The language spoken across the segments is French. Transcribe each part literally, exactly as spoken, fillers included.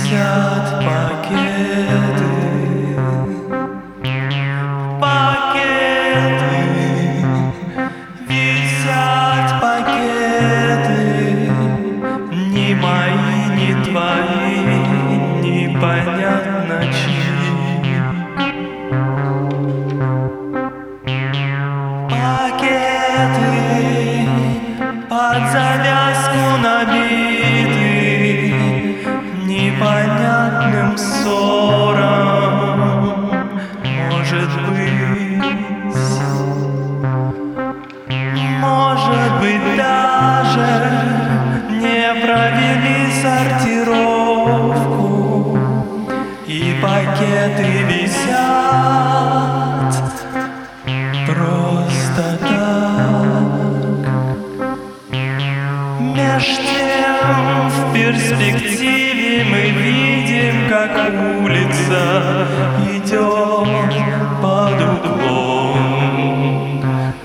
Висят пакеты, пакеты, висят пакеты, ни мои, ни твои, непонятно чьи. Пакеты под завязку набиты непонятным ссором. Может быть, может быть, даже не провели сортировку, и пакеты висят просто так. Меж тем в перспективе мы видим, как улица идет под уклон,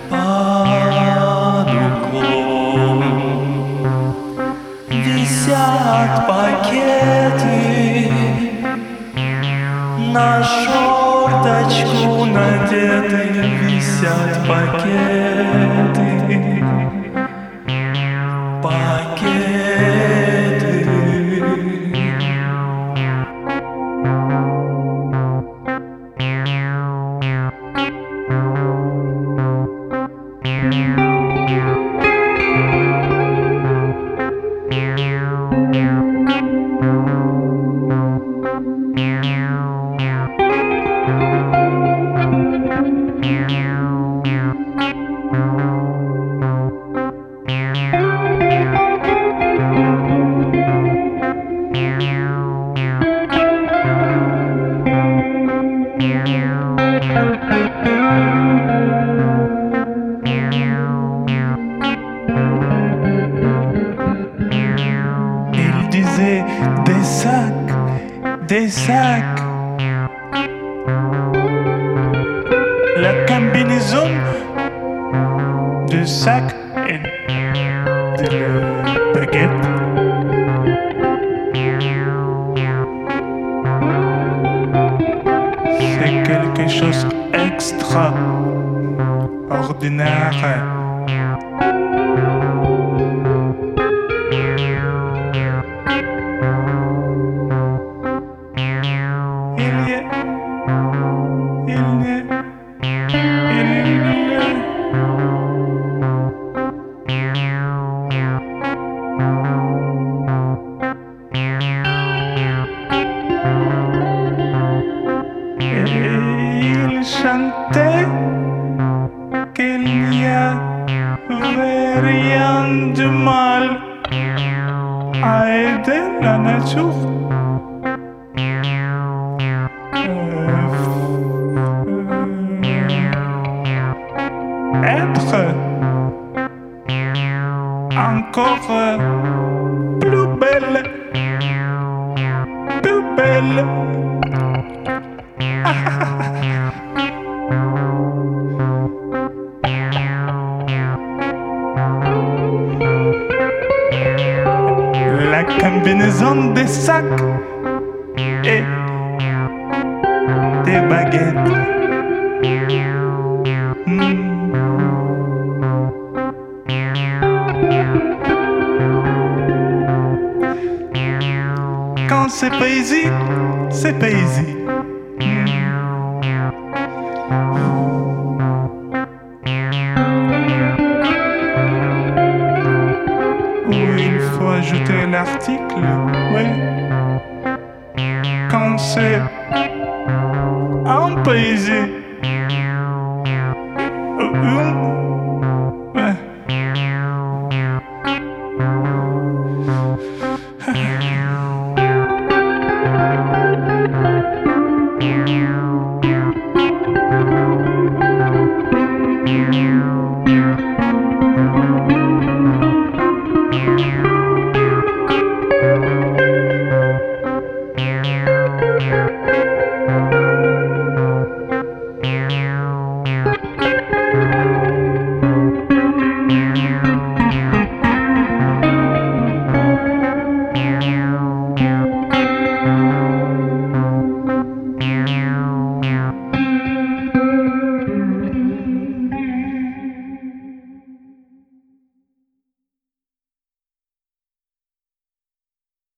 под уклон. Висят пакеты, на шорточку надеты, висят пакеты, пакеты. Il disait des sacs, des sacs. La combinaison du sac et de la baguette. C'est quelque chose d'extraordinaire. Il y a, il y a, il y a. Et il chantait qu'il n'y avait rien de mal à aider la nature. Être encore plus belle, plus belle. La combinaison des sacs et des baguettes. Mm. Quand c'est poésie, c'est poésie. Il faut ajouter l'article, oui. Quand c'est en poésie, une